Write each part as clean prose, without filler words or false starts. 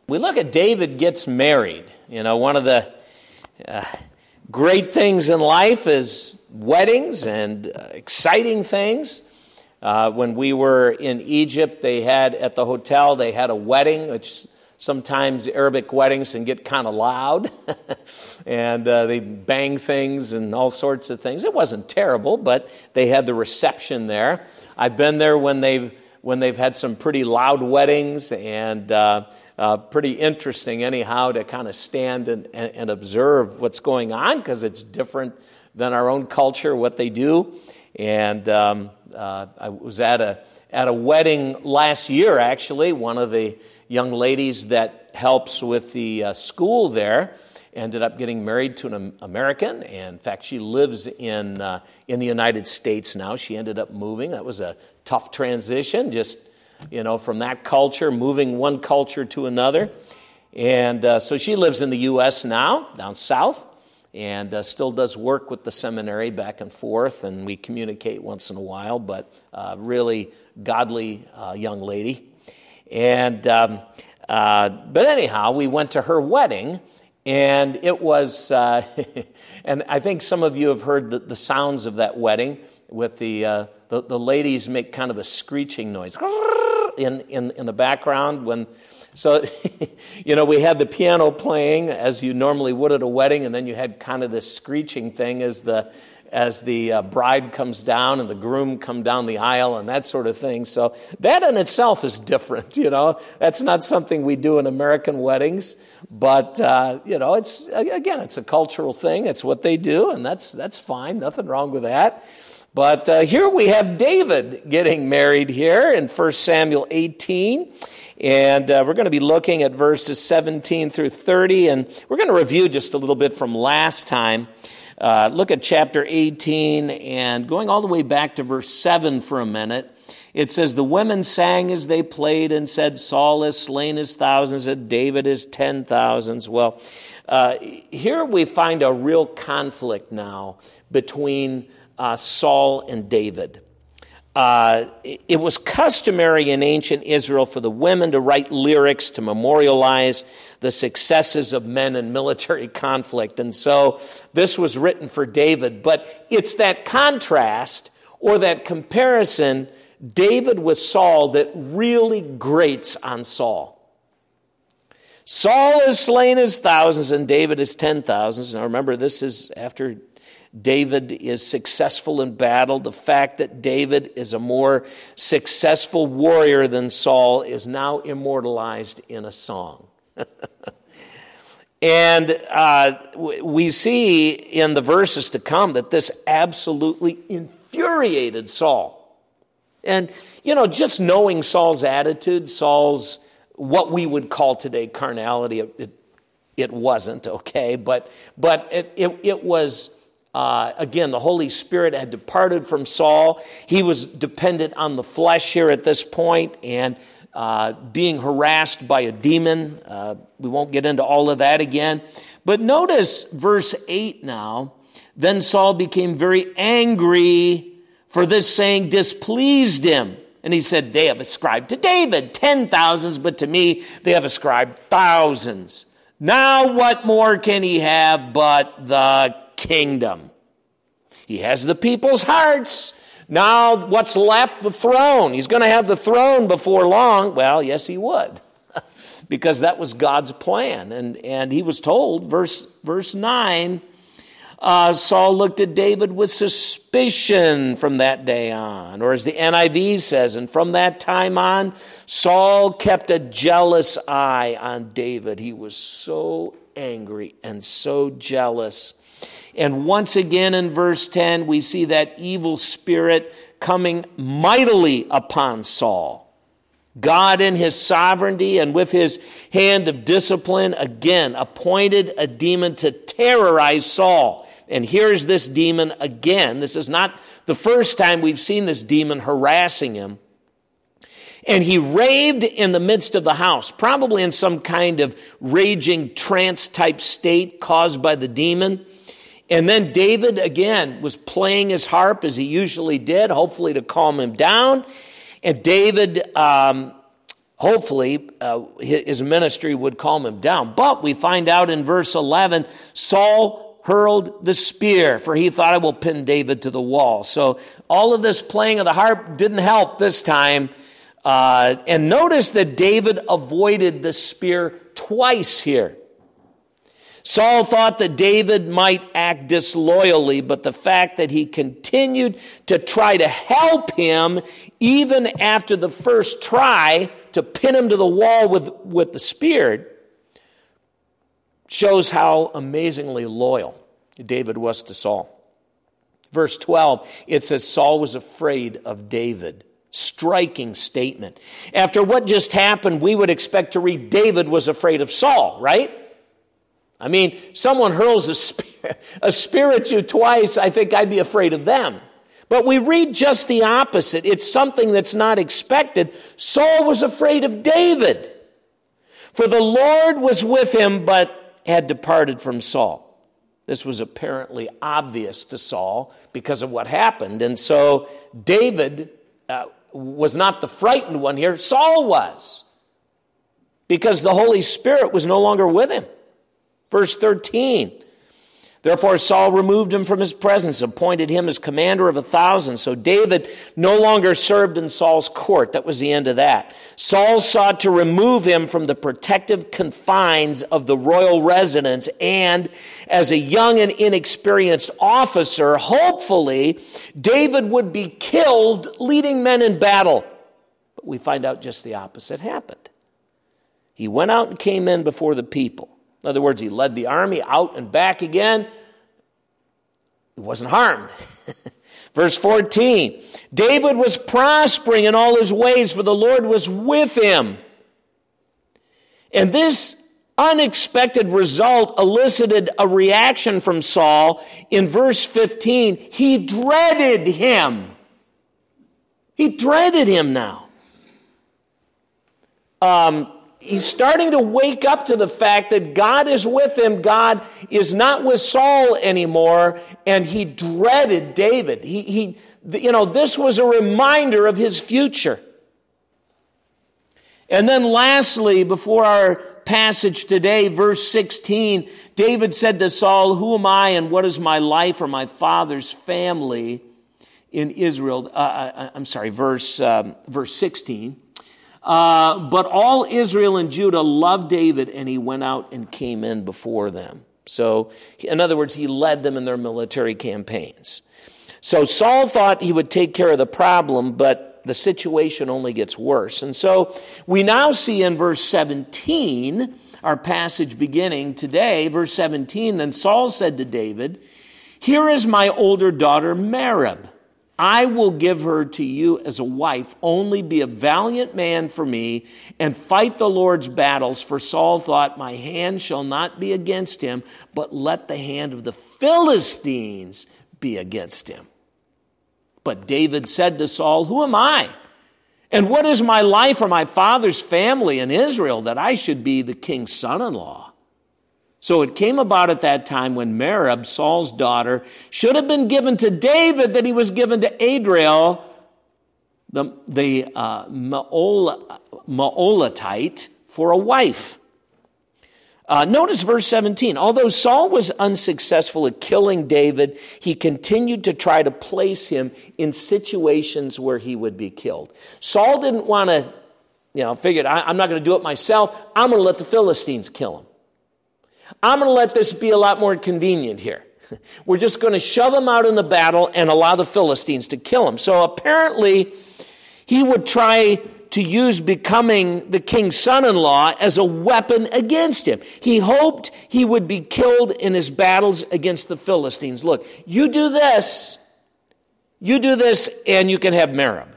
We look at David gets married. You know, one of the great things in life is weddings and exciting things. When we were in Egypt, at the hotel, they had a wedding, which sometimes Arabic weddings can get kind of loud. And they bang things and all sorts of things. It wasn't terrible, but they had the reception there. I've been there when they've had some pretty loud weddings, and pretty interesting anyhow to kind of stand and observe what's going on, because it's different than our own culture, what they do. And I was at a wedding last year, actually. One of the young ladies that helps with the school there ended up getting married to an American. And in fact, she lives in the United States now. She ended up moving. That was a tough transition, just, from that culture, moving one culture to another. And so she lives in the U.S. now, down south, and still does work with the seminary back and forth, and we communicate once in a while, but really godly young lady. And but anyhow, we went to her wedding, and it was, and I think some of you have heard the sounds of that wedding, with the ladies make kind of a screeching noise in the background. So, we had the piano playing as you normally would at a wedding, and then you had kind of this screeching thing as the bride comes down and the groom come down the aisle and that sort of thing. So that in itself is different, That's not something we do in American weddings, but, it's a cultural thing. It's what they do, and that's fine. Nothing wrong with that. But here we have David getting married here in 1 Samuel 18. And we're going to be looking at verses 17 through 30, and we're going to review just a little bit from last time. Look at chapter 18, and going all the way back to verse 7 for a minute. It says, "The women sang as they played and said, 'Saul has slain his thousands, and David his 10,000s.'" Well, here we find a real conflict now between Saul and David. It was customary in ancient Israel for the women to write lyrics to memorialize the successes of men in military conflict. And so this was written for David. But it's that contrast or that comparison, David with Saul, that really grates on Saul. Saul has slain his thousands and David his 10,000s. Now remember, this is after David is successful in battle. The fact that David is a more successful warrior than Saul is now immortalized in a song. And we see in the verses to come that this absolutely infuriated Saul. And, just knowing Saul's attitude, Saul's what we would call today carnality, it wasn't, okay? But it was... Again, the Holy Spirit had departed from Saul. He was dependent on the flesh here at this point and being harassed by a demon. We won't get into all of that again. But notice verse 8 now. "Then Saul became very angry, for this saying displeased him. And he said, 'They have ascribed to David 10,000s, but to me they have ascribed thousands. Now what more can he have but the kingdom? He has the people's hearts. Now what's left? The throne. He's going to have the throne before long.'" Well, yes, he would, because that was God's plan. And he was told, verse 9, Saul looked at David with suspicion from that day on. Or as the NIV says, "And from that time on, Saul kept a jealous eye on David." He was so angry and so jealous. And once again in verse 10, we see that evil spirit coming mightily upon Saul. God in his sovereignty and with his hand of discipline, again, appointed a demon to terrorize Saul. And here's this demon again. This is not the first time we've seen this demon harassing him. And he raved in the midst of the house, probably in some kind of raging trance-type state caused by the demon. And then David, again, was playing his harp as he usually did, hopefully to calm him down. And David hopefully his ministry would calm him down. But we find out in verse 11, Saul hurled the spear, for he thought, I will pin David to the wall. So all of this playing of the harp didn't help this time. And notice that David avoided the spear twice here. Saul thought that David might act disloyally, but the fact that he continued to try to help him even after the first try to pin him to the wall with the spear shows how amazingly loyal David was to Saul. Verse 12, it says Saul was afraid of David. Striking statement. After what just happened, we would expect to read David was afraid of Saul, right? I mean, someone hurls a spear at you twice, I think I'd be afraid of them. But we read just the opposite. It's something that's not expected. Saul was afraid of David, for the Lord was with him, but had departed from Saul. This was apparently obvious to Saul because of what happened. And so David was not the frightened one here. Saul was, because the Holy Spirit was no longer with him. Verse 13, therefore Saul removed him from his presence, appointed him as commander of 1,000. So David no longer served in Saul's court. That was the end of that. Saul sought to remove him from the protective confines of the royal residence, and as a young and inexperienced officer, hopefully David would be killed leading men in battle. But we find out just the opposite happened. He went out and came in before the people. In other words, he led the army out and back again. He wasn't harmed. Verse 14, David was prospering in all his ways, for the Lord was with him. And this unexpected result elicited a reaction from Saul. In verse 15, he dreaded him. He dreaded him now. He's starting to wake up to the fact that God is with him. God is not with Saul anymore, and he dreaded David. This was a reminder of his future. And then lastly, before our passage today, verse 16, David said to Saul, who am I and what is my life or my father's family in Israel? Verse 16. But all Israel and Judah loved David, and he went out and came in before them. So, in other words, he led them in their military campaigns. So Saul thought he would take care of the problem, but the situation only gets worse. And so we now see in verse 17, our passage beginning today, verse 17, then Saul said to David, here is my older daughter Merab. I will give her to you as a wife. Only be a valiant man for me and fight the Lord's battles. For Saul thought, my hand shall not be against him, but let the hand of the Philistines be against him. But David said to Saul, who am I? And what is my life or my father's family in Israel that I should be the king's son-in-law? So it came about at that time when Merab, Saul's daughter, should have been given to David that he was given to Adriel, the Maolatite, for a wife. Notice verse 17. Although Saul was unsuccessful at killing David, he continued to try to place him in situations where he would be killed. Saul didn't want to, figured, I'm not going to do it myself. I'm going to let the Philistines kill him. I'm going to let this be a lot more convenient here. We're just going to shove him out in the battle and allow the Philistines to kill him. So apparently, he would try to use becoming the king's son-in-law as a weapon against him. He hoped he would be killed in his battles against the Philistines. Look, you do this, and you can have Merab.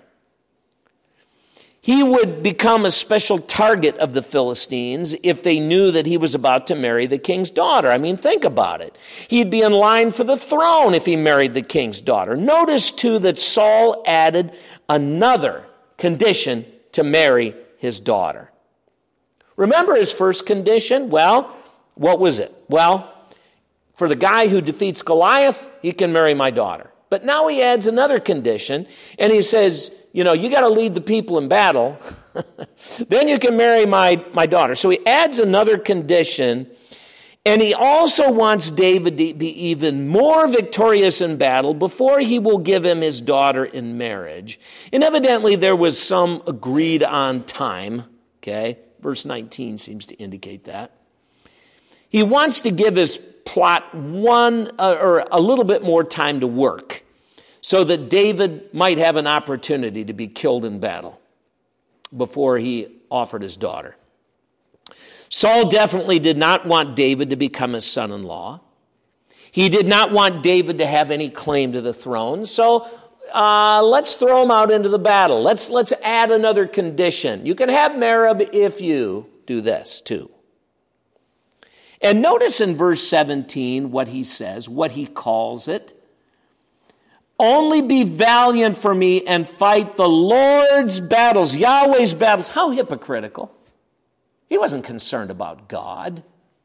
He would become a special target of the Philistines if they knew that he was about to marry the king's daughter. I mean, think about it. He'd be in line for the throne if he married the king's daughter. Notice, too, that Saul added another condition to marry his daughter. Remember his first condition? Well, what was it? Well, for the guy who defeats Goliath, he can marry my daughter. But now he adds another condition, and he says, you got to lead the people in battle. Then you can marry my daughter. So he adds another condition, and he also wants David to be even more victorious in battle before he will give him his daughter in marriage. And evidently there was some agreed on time, okay? Verse 19 seems to indicate that. He wants to give his plot or a little bit more time to work so that David might have an opportunity to be killed in battle before he offered his daughter. Saul definitely did not want David to become his son-in-law. He did not want David to have any claim to the throne. So let's throw him out into the battle. Let's add another condition. You can have Merab if you do this too. And notice in verse 17 what he says, what he calls it. Only be valiant for me and fight the Lord's battles, Yahweh's battles. How hypocritical. He wasn't concerned about God.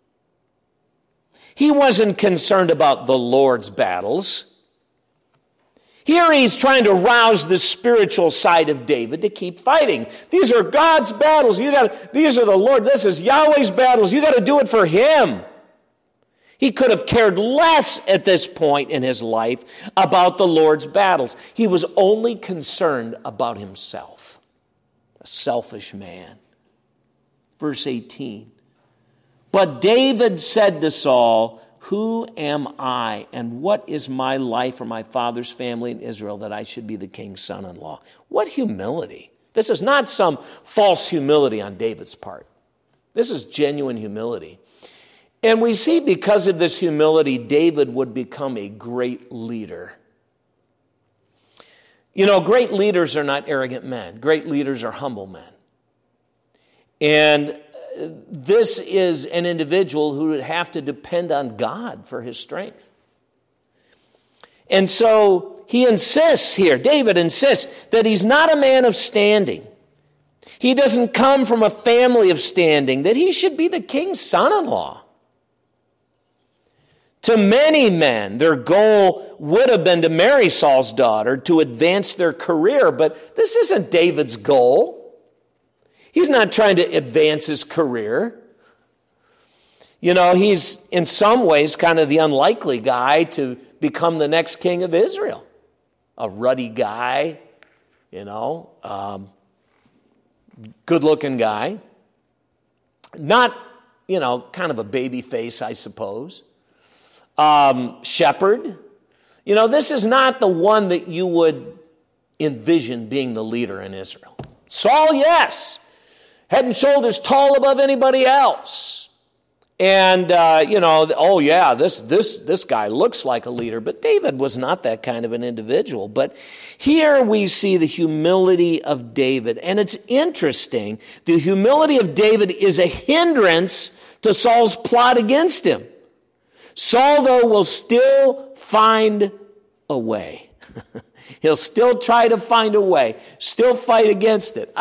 He wasn't concerned about the Lord's battles. Here he's trying to rouse the spiritual side of David to keep fighting. These are God's battles. These are the Lord. This is Yahweh's battles. You got to do it for him. He could have cared less at this point in his life about the Lord's battles. He was only concerned about himself. A selfish man. Verse 18. But David said to Saul, who am I, and what is my life or my father's family in Israel that I should be the king's son-in-law? What humility. This is not some false humility on David's part. This is genuine humility. And we see because of this humility, David would become a great leader. You know, great leaders are not arrogant men. Great leaders are humble men. And this is an individual who would have to depend on God for his strength. And so he insists here, David insists, that he's not a man of standing. He doesn't come from a family of standing, that he should be the king's son-in-law. To many men, their goal would have been to marry Saul's daughter to advance their career, but this isn't David's goal. He's not trying to advance his career. You know, he's in some ways kind of the unlikely guy to become the next king of Israel. A ruddy guy, good-looking guy. Not, kind of a baby face, I suppose. Shepherd. This is not the one that you would envision being the leader in Israel. Saul, yes. Head and shoulders tall above anybody else. And, this guy looks like a leader. But David was not that kind of an individual. But here we see the humility of David. And it's interesting. The humility of David is a hindrance to Saul's plot against him. Saul, though, will still find a way. He'll still try to find a way. Still fight against it.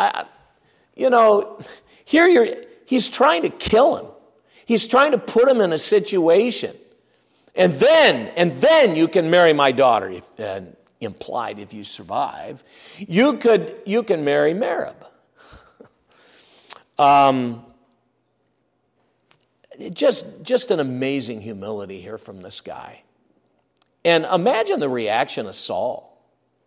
He's trying to kill him. He's trying to put him in a situation. And then you can marry my daughter, implied if you survive. You can marry Merab. Just an amazing humility here from this guy. And imagine the reaction of Saul.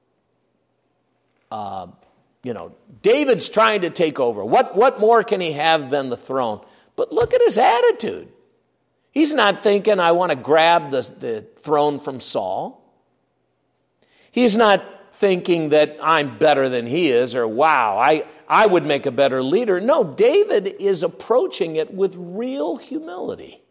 David's trying to take over. What more can he have than the throne? But look at his attitude. He's not thinking, I want to grab the throne from Saul. He's not thinking that I'm better than he is, or wow, I would make a better leader. No, David is approaching it with real humility.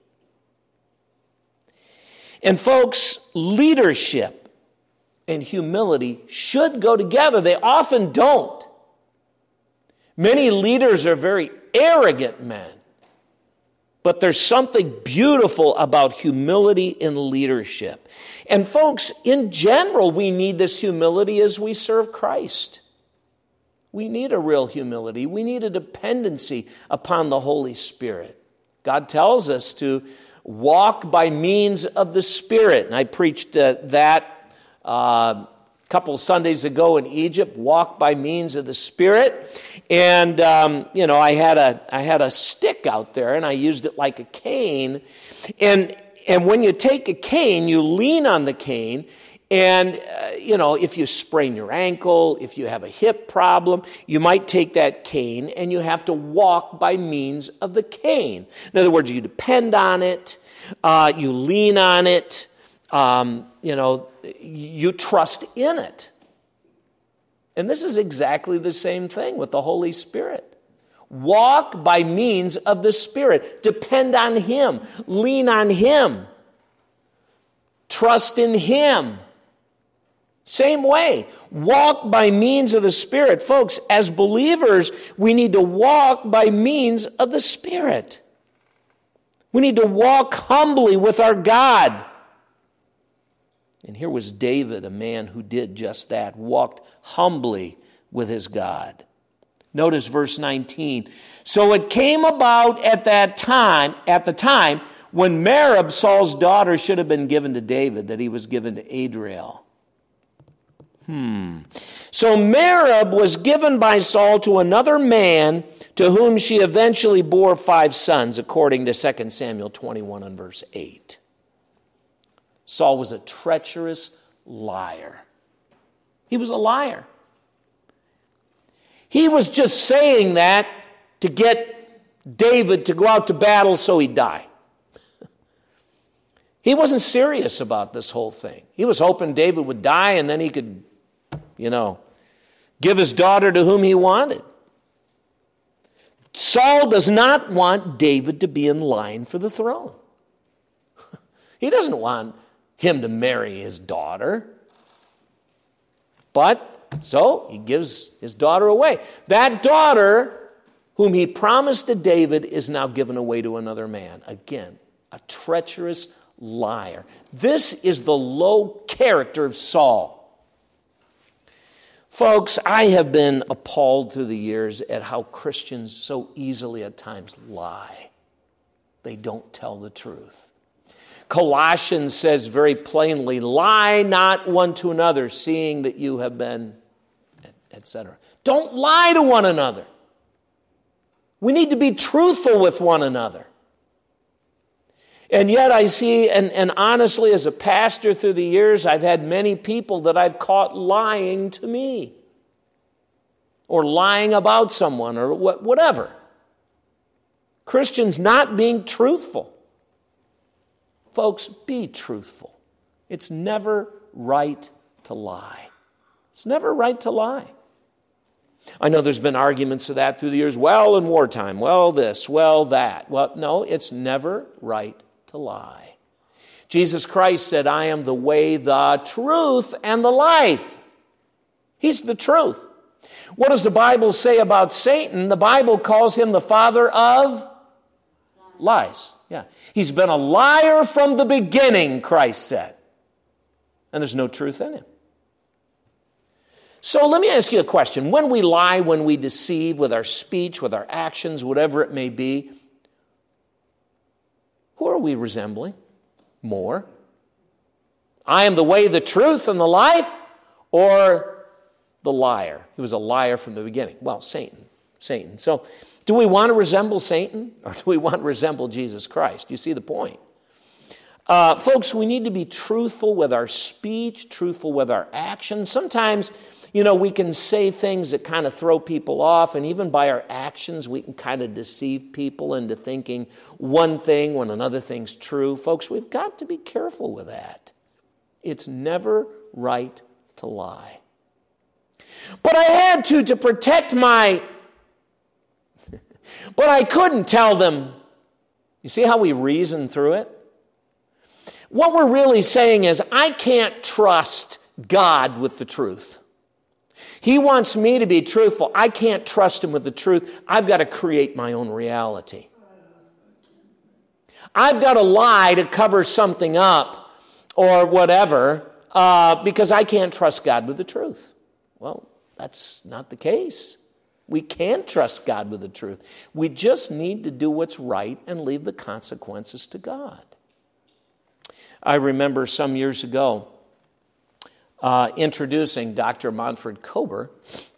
And folks, leadership and humility should go together. They often don't. Many leaders are very arrogant men. But there's something beautiful about humility in leadership. And folks, in general, we need this humility as we serve Christ. We need a real humility. We need a dependency upon the Holy Spirit. God tells us to walk by means of the Spirit. And I preached that couple of Sundays ago in Egypt, walked by means of the Spirit. And, I had a stick out there, and I used it like a cane. And when you take a cane, you lean on the cane. And, if you sprain your ankle, if you have a hip problem, you might take that cane and you have to walk by means of the cane. In other words, you depend on it, you lean on it, you trust in it. And this is exactly the same thing with the Holy Spirit. Walk by means of the Spirit. Depend on Him. Lean on Him. Trust in Him. Same way. Walk by means of the Spirit. Folks, as believers, we need to walk by means of the Spirit. We need to walk humbly with our God. And here was David, a man who did just that, walked humbly with his God. Notice verse 19. So it came about at the time when Merab, Saul's daughter, should have been given to David, that he was given to Adriel. So Merab was given by Saul to another man, to whom she eventually bore 5 sons, according to 2 Samuel 21 and verse 8. Saul was a treacherous liar. He was a liar. He was just saying that to get David to go out to battle so he'd die. He wasn't serious about this whole thing. He was hoping David would die and then he could, give his daughter to whom he wanted. Saul does not want David to be in line for the throne. He doesn't want him to marry his daughter. So he gives his daughter away. That daughter, whom he promised to David, is now given away to another man. Again, a treacherous liar. This is the low character of Saul. Folks, I have been appalled through the years at how Christians so easily at times lie. They don't tell the truth. Colossians says very plainly, lie not one to another, seeing that you have been, etc. Don't lie to one another. We need to be truthful with one another. And yet I see, and honestly, as a pastor through the years, I've had many people that I've caught lying to me, or lying about someone, or whatever. Christians not being truthful. Folks, be truthful. It's never right to lie. It's never right to lie. I know there's been arguments of that through the years. Well, in wartime, well this, well that. Well, no, it's never right to lie. Jesus Christ said, I am the way, the truth, and the life. He's the truth. What does the Bible say about Satan? The Bible calls him the father of lies. Yeah. He's been a liar from the beginning, Christ said. And there's no truth in him. So let me ask you a question. When we lie, when we deceive with our speech, with our actions, whatever it may be, who are we resembling more? I am the way, the truth, and the life, or the liar? He was a liar from the beginning. Well, Satan. So do we want to resemble Satan, or do we want to resemble Jesus Christ? You see the point. Folks, we need to be truthful with our speech, truthful with our actions. Sometimes, we can say things that kind of throw people off, and even by our actions, we can kind of deceive people into thinking one thing when another thing's true. Folks, we've got to be careful with that. It's never right to lie. But I had to protect my... But I couldn't tell them. You see how we reason through it? What we're really saying is, I can't trust God with the truth. He wants me to be truthful. I can't trust him with the truth. I've got to create my own reality. I've got to lie to cover something up or whatever because I can't trust God with the truth. Well, that's not the case. We can't trust God with the truth. We just need to do what's right and leave the consequences to God. I remember some years ago, introducing Dr. Montford Kober.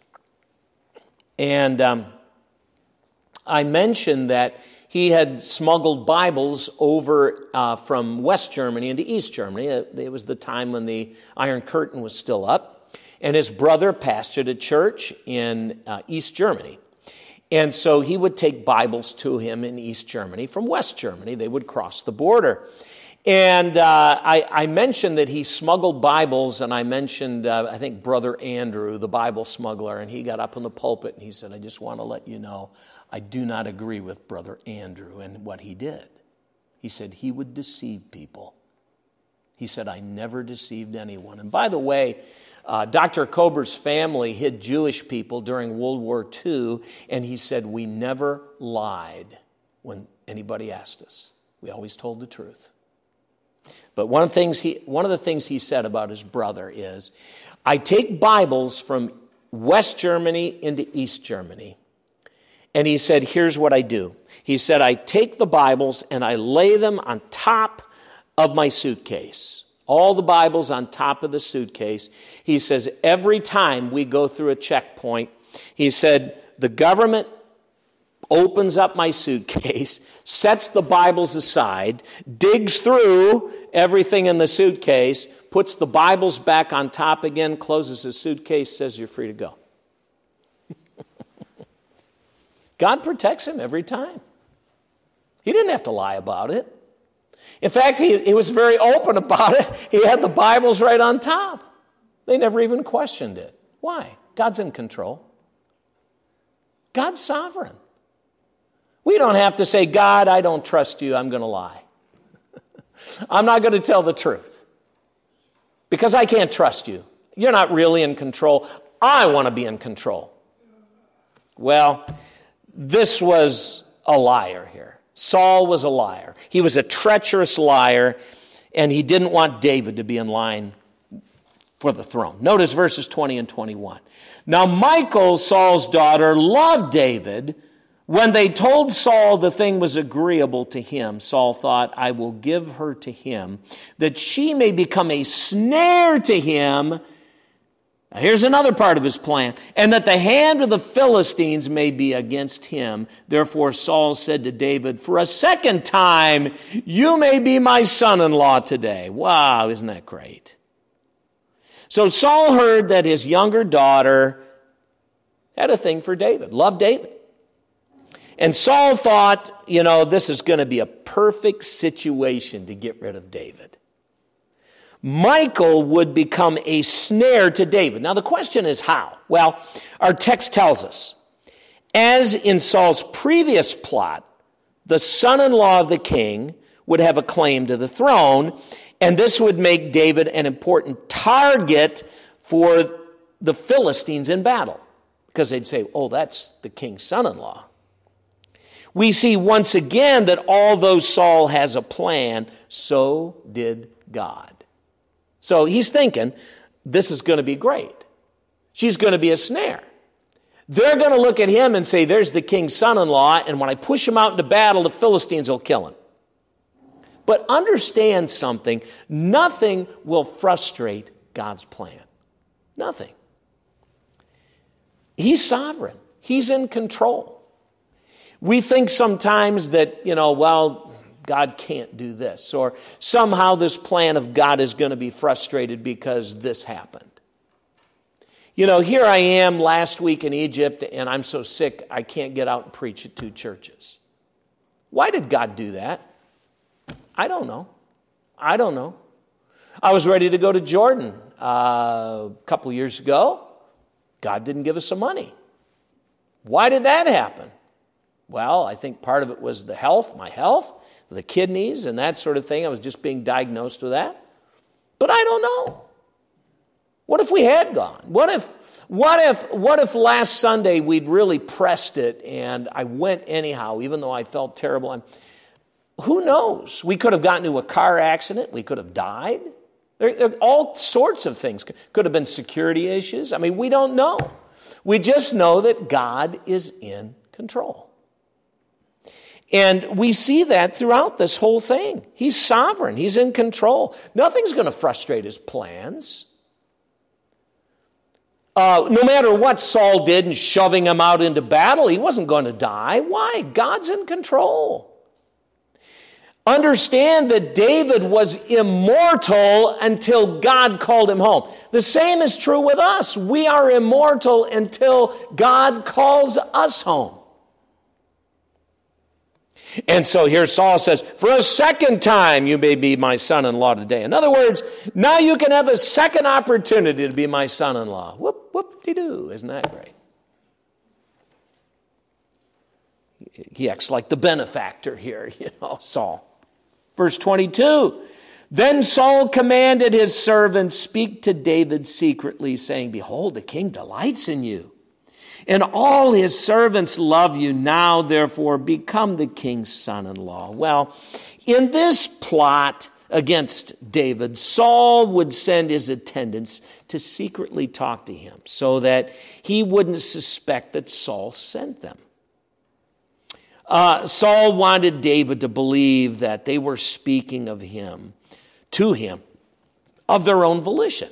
And I mentioned that he had smuggled Bibles over from West Germany into East Germany. It was the time when the Iron Curtain was still up. And his brother pastored a church in East Germany. And so he would take Bibles to him in East Germany from West Germany. They would cross the border. And I mentioned that he smuggled Bibles, and I mentioned, I think, Brother Andrew, the Bible smuggler, and he got up in the pulpit and he said, I just want to let you know, I do not agree with Brother Andrew and what he did. He said he would deceive people. He said, I never deceived anyone. And by the way, Dr. Kober's family hid Jewish people during World War II, and he said, we never lied when anybody asked us. We always told the truth. But one of the things he said about his brother is, I take Bibles from West Germany into East Germany. And he said, here's what I do. He said, I take the Bibles and I lay them on top of my suitcase. All the Bibles on top of the suitcase. He says, every time we go through a checkpoint, he said, the government opens up my suitcase, sets the Bibles aside, digs through everything in the suitcase, puts the Bibles back on top again, closes the suitcase, says you're free to go. God protects him every time. He didn't have to lie about it. In fact, he was very open about it. He had the Bibles right on top. They never even questioned it. Why? God's in control. God's sovereign. We don't have to say, God, I don't trust you, I'm going to lie. I'm not going to tell the truth because I can't trust you. You're not really in control. I want to be in control. Well, this was a liar here. Saul was a liar. He was a treacherous liar, and he didn't want David to be in line for the throne. Notice verses 20 and 21. Now Michal, Saul's daughter, loved David. When they told Saul the thing was agreeable to him, Saul thought, I will give her to him, that she may become a snare to him. Now, here's another part of his plan. And that the hand of the Philistines may be against him. Therefore Saul said to David, for a second time, you may be my son-in-law today. Wow, isn't that great? So Saul heard that his younger daughter had a thing for David, loved David. And Saul thought, this is going to be a perfect situation to get rid of David. Michal would become a snare to David. Now the question is how? Well, our text tells us, as in Saul's previous plot, the son-in-law of the king would have a claim to the throne, and this would make David an important target for the Philistines in battle, because they'd say, oh, that's the king's son-in-law. We see once again that although Saul has a plan, so did God. So he's thinking, this is going to be great. She's going to be a snare. They're going to look at him and say, there's the king's son-in-law, and when I push him out into battle, the Philistines will kill him. But understand something, nothing will frustrate God's plan. Nothing. He's sovereign. He's in control. We think sometimes that, God can't do this, or somehow this plan of God is going to be frustrated because this happened. Here I am last week in Egypt, and I'm so sick I can't get out and preach at 2 churches. Why did God do that? I don't know. I was ready to go to Jordan a couple years ago. God didn't give us some money. Why did that happen? Well, I think part of it was my health, the kidneys and that sort of thing. I was just being diagnosed with that. But I don't know. What if we had gone? What if last Sunday we'd really pressed it and I went anyhow, even though I felt terrible? Who knows? We could have gotten into a car accident. We could have died. There all sorts of things. Could have been security issues. We don't know. We just know that God is in control. And we see that throughout this whole thing. He's sovereign. He's in control. Nothing's going to frustrate his plans. No matter what Saul did in shoving him out into battle, he wasn't going to die. Why? God's in control. Understand that David was immortal until God called him home. The same is true with us. We are immortal until God calls us home. And so here Saul says, for a second time you may be my son-in-law today. In other words, now you can have a second opportunity to be my son-in-law. Whoop-de-doo. Isn't that great? He acts like the benefactor here, Saul. Verse 22, then Saul commanded his servants, speak to David secretly, saying, behold, the king delights in you, and all his servants love you. Now, therefore, become the king's son-in-law. Well, in this plot against David, Saul would send his attendants to secretly talk to him so that he wouldn't suspect that Saul sent them. Saul wanted David to believe that they were speaking of him, to him, of their own volition.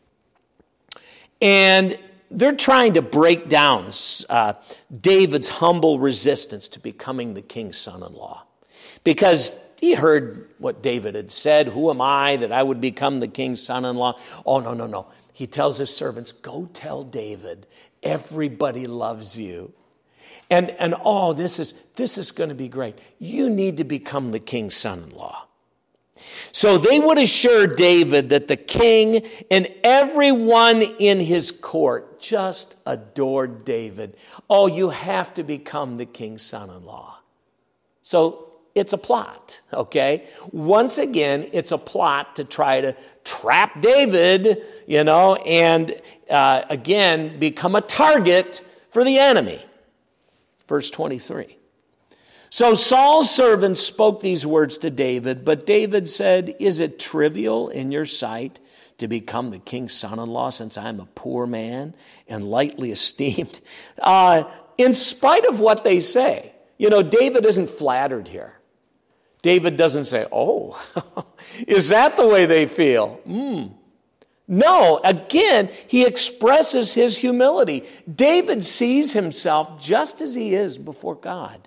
And they're trying to break down David's humble resistance to becoming the king's son-in-law. Because he heard what David had said, who am I that I would become the king's son-in-law? Oh, no. He tells his servants, go tell David, everybody loves you. And this is going to be great. You need to become the king's son-in-law. So they would assure David that the king and everyone in his court just adored David. Oh, you have to become the king's son-in-law. So it's a plot, okay? Once again, it's a plot to try to trap David, and again, become a target for the enemy. Verse 23. So Saul's servants spoke these words to David, but David said, is it trivial in your sight to become the king's son-in-law since I'm a poor man and lightly esteemed? In spite of what they say, David isn't flattered here. David doesn't say, oh, is that the way they feel? No, again, he expresses his humility. David sees himself just as he is before God.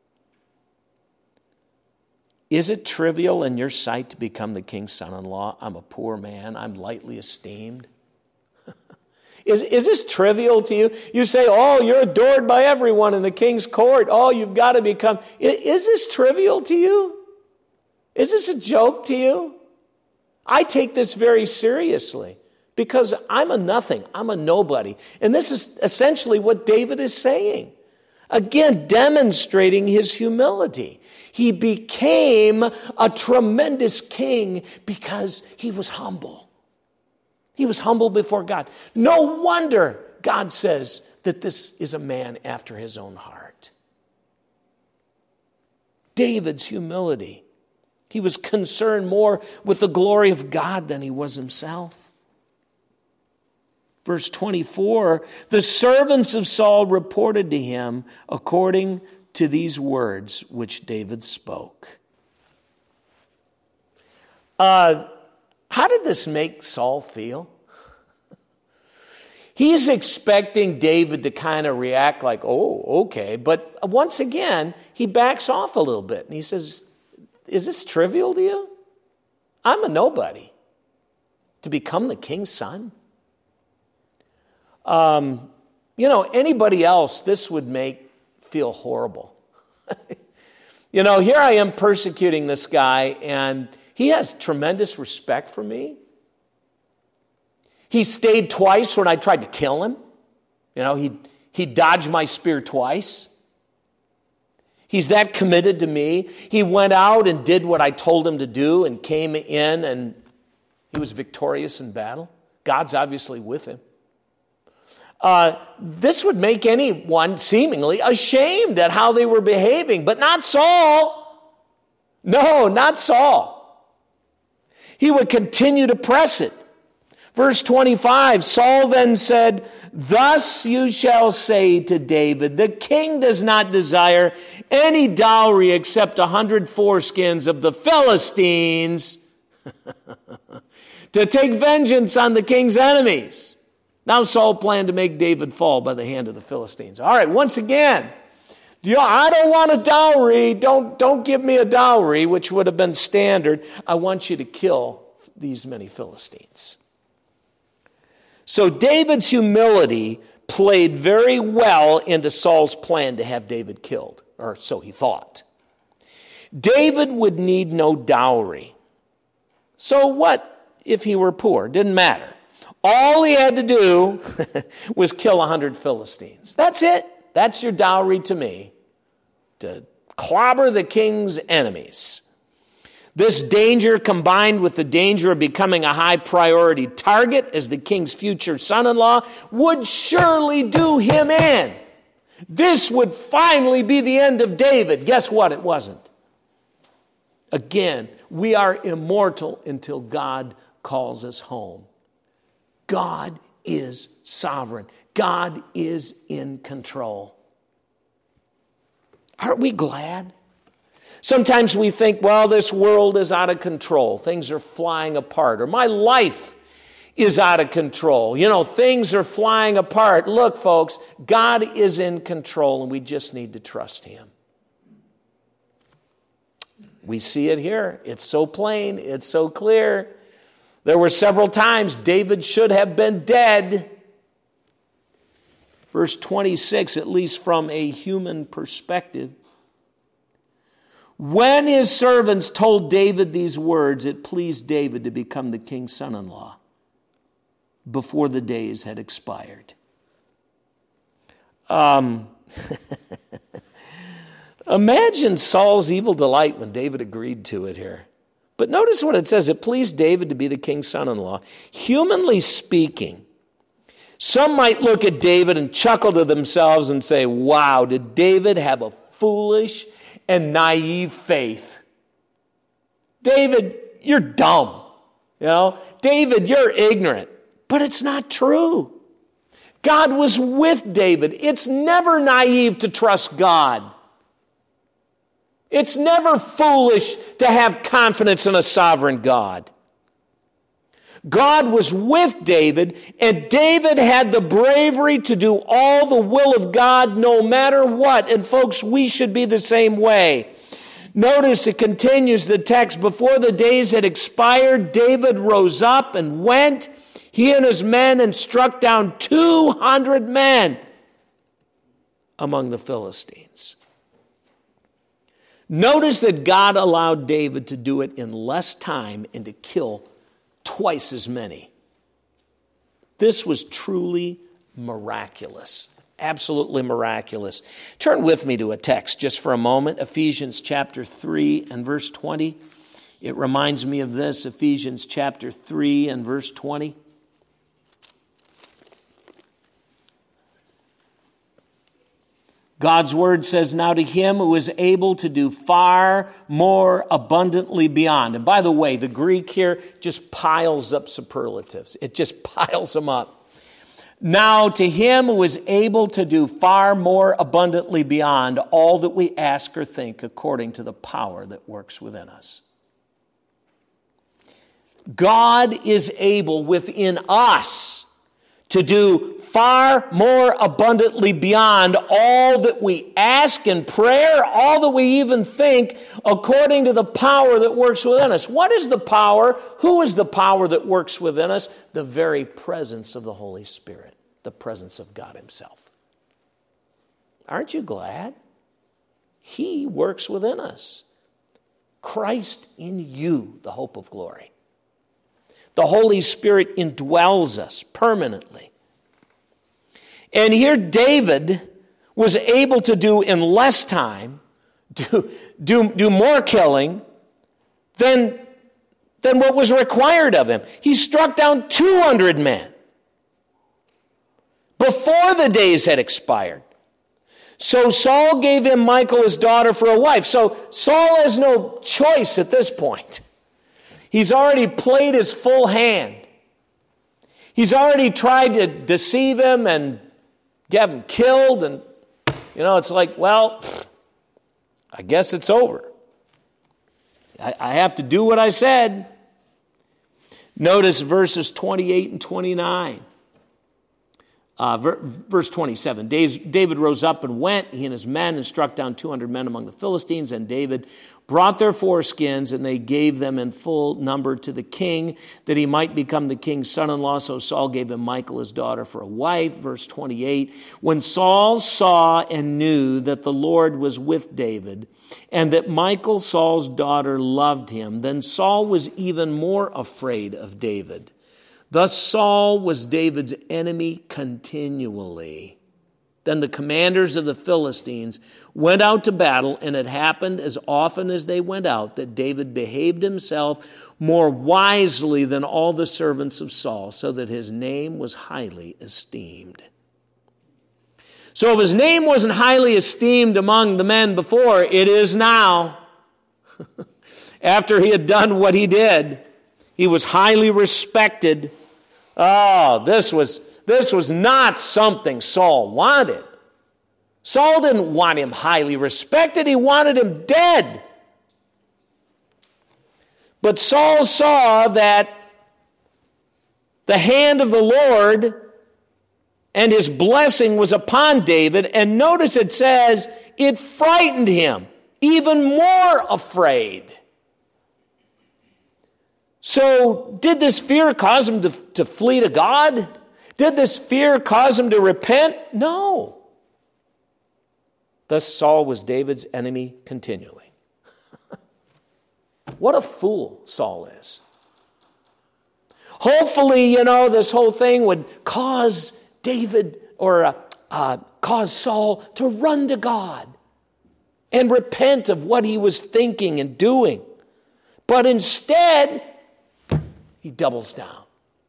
Is it trivial in your sight to become the king's son-in-law? I'm a poor man. I'm lightly esteemed. Is this trivial to you? You say, oh, you're adored by everyone in the king's court. Oh, you've got to become. Is this trivial to you? Is this a joke to you? I take this very seriously because I'm a nothing. I'm a nobody. And this is essentially what David is saying. Again, demonstrating his humility. He became a tremendous king because he was humble. He was humble before God. No wonder God says that this is a man after his own heart. David's humility. He was concerned more with the glory of God than he was himself. Verse 24, the servants of Saul reported to him according to these words which David spoke. How did this make Saul feel? He's expecting David to kind of react like, oh, okay. But once again, he backs off a little bit and he says, is this trivial to you? I'm a nobody to become the king's son. Anybody else, this would make feel horrible. Here I am persecuting this guy, and he has tremendous respect for me. He stayed twice when I tried to kill him. He dodged my spear twice. He's that committed to me. He went out and did what I told him to do and came in, and he was victorious in battle. God's obviously with him. This would make anyone seemingly ashamed at how they were behaving, but not Saul. No, not Saul. He would continue to press it. Verse 25, Saul then said, thus you shall say to David, the king does not desire any dowry except 100 foreskins of the Philistines to take vengeance on the king's enemies. Now Saul planned to make David fall by the hand of the Philistines. All right, once again, I don't want a dowry. Don't give me a dowry, which would have been standard. I want you to kill these many Philistines. So David's humility played very well into Saul's plan to have David killed, or so he thought. David would need no dowry. So what if he were poor? Didn't matter. All he had to do was kill 100 Philistines. That's it. That's your dowry to me, to clobber the king's enemies. This danger, combined with the danger of becoming a high priority target as the king's future son-in-law, would surely do him in. This would finally be the end of David. Guess what? It wasn't. Again, we are immortal until God calls us home. God is sovereign. God is in control. Aren't we glad? Sometimes we think, well, this world is out of control. Things are flying apart. Or my life is out of control. Things are flying apart. Look, folks, God is in control, and we just need to trust Him. We see it here. It's so plain. It's so clear. There were several times David should have been dead. Verse 26, at least from a human perspective. When his servants told David these words, it pleased David to become the king's son-in-law before the days had expired. Imagine Saul's evil delight when David agreed to it here. But notice what it says. It pleased David to be the king's son-in-law. Humanly speaking, some might look at David and chuckle to themselves and say, wow, did David have a foolish and naive faith? David, you're dumb. David, you're ignorant. But it's not true. God was with David. It's never naive to trust God. It's never foolish to have confidence in a sovereign God. God was with David, and David had the bravery to do all the will of God no matter what. And folks, we should be the same way. Notice it continues the text. Before the days had expired, David rose up and went, he and his men, and struck down 200 men among the Philistines. Notice that God allowed David to do it in less time and to kill twice as many. This was truly miraculous. Absolutely miraculous. Turn with me to a text just for a moment. Ephesians chapter 3 and verse 20. It reminds me of this. Ephesians chapter 3 and verse 20. God's word says, now to him who is able to do far more abundantly beyond. And by the way, the Greek here just piles up superlatives. It just piles them up. Now to him who is able to do far more abundantly beyond all that we ask or think according to the power that works within us. God is able within us to do far more abundantly beyond all that we ask in prayer, all that we even think, according to the power that works within us. What is the power? Who is the power that works within us? The very presence of the Holy Spirit, the presence of God Himself. Aren't you glad? He works within us. Christ in you, the hope of glory. The Holy Spirit indwells us permanently. And here David was able to do in less time, do more killing than what was required of him. He struck down 200 men before the days had expired. So Saul gave him Michal, his daughter, for a wife. So Saul has no choice at this point. He's already played his full hand. He's already tried to deceive him and get him killed. And, it's like, well, I guess it's over. I have to do what I said. Notice verses 28 and 29. Verse 27, David rose up and went, he and his men, and struck down 200 men among the Philistines. And David brought their foreskins, and they gave them in full number to the king, that he might become the king's son-in-law. So Saul gave him Michal, his daughter, for a wife. Verse 28, when Saul saw and knew that the Lord was with David, and that Michal, Saul's daughter, loved him, then Saul was even more afraid of David. Thus Saul was David's enemy continually. Then the commanders of the Philistines went out to battle, and it happened as often as they went out that David behaved himself more wisely than all the servants of Saul, so that his name was highly esteemed. So if his name wasn't highly esteemed among the men before, it is now. After he had done what he did, he was highly respected. Oh, this was not something Saul wanted. Saul didn't want him highly respected. He wanted him dead. But Saul saw that the hand of the Lord and his blessing was upon David. And notice it says it frightened him, even more afraid. So did this fear cause him to flee to God? Did this fear cause him to repent? No. Thus Saul was David's enemy continually. What a fool Saul is. Hopefully, this whole thing would cause David or cause Saul to run to God and repent of what he was thinking and doing. But instead, he doubles down.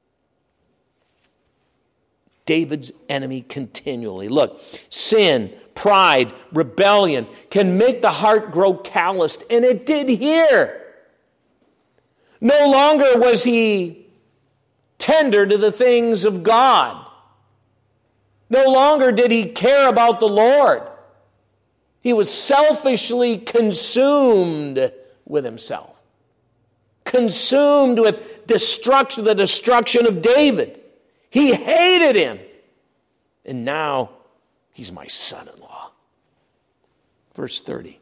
David's enemy continually. Look, sin, pride, rebellion can make the heart grow calloused, and it did here. No longer was he tender to the things of God. No longer did he care about the Lord. He was selfishly consumed with himself. Consumed with the destruction of David. He hated him. And now he's my son-in-law. Verse 30.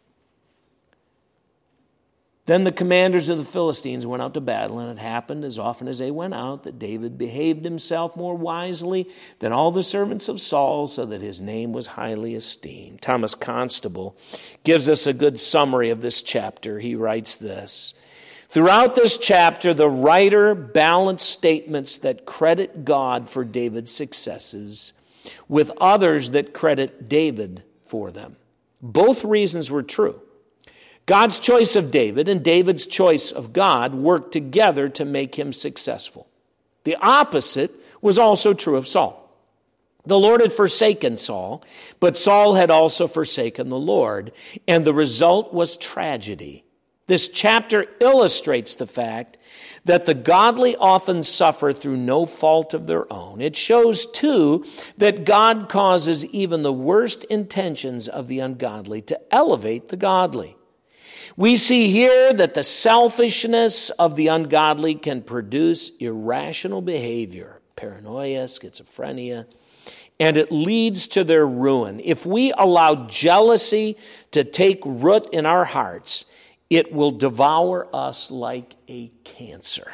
Then the commanders of the Philistines went out to battle, and it happened as often as they went out that David behaved himself more wisely than all the servants of Saul, so that his name was highly esteemed. Thomas Constable gives us a good summary of this chapter. He writes this: throughout this chapter, the writer balanced statements that credit God for David's successes with others that credit David for them. Both reasons were true. God's choice of David and David's choice of God worked together to make him successful. The opposite was also true of Saul. The Lord had forsaken Saul, but Saul had also forsaken the Lord, and the result was tragedy. This chapter illustrates the fact that the godly often suffer through no fault of their own. It shows, too, that God causes even the worst intentions of the ungodly to elevate the godly. We see here that the selfishness of the ungodly can produce irrational behavior, paranoia, schizophrenia, and it leads to their ruin. If we allow jealousy to take root in our hearts, it will devour us like a cancer.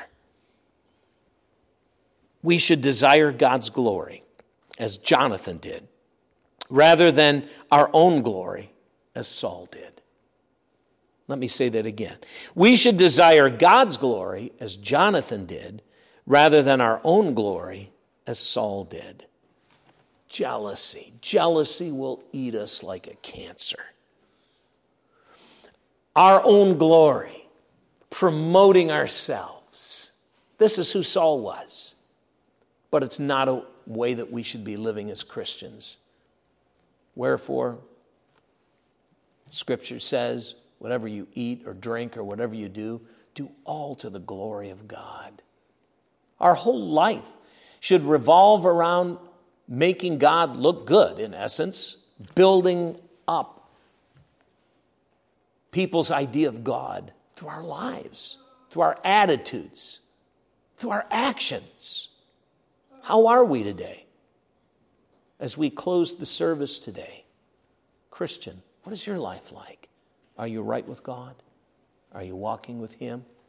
We should desire God's glory, as Jonathan did, rather than our own glory, as Saul did. Let me say that again. We should desire God's glory, as Jonathan did, rather than our own glory, as Saul did. Jealousy. Jealousy will eat us like a cancer. Our own glory, promoting ourselves. This is who Saul was. But it's not a way that we should be living as Christians. Wherefore, Scripture says, whatever you eat or drink or whatever you do all to the glory of God. Our whole life should revolve around making God look good, in essence, building up people's idea of God through our lives, through our attitudes, through our actions. How are we today? as we close the service today, Christian, what is your life like? Are you right with God? Are you walking with Him?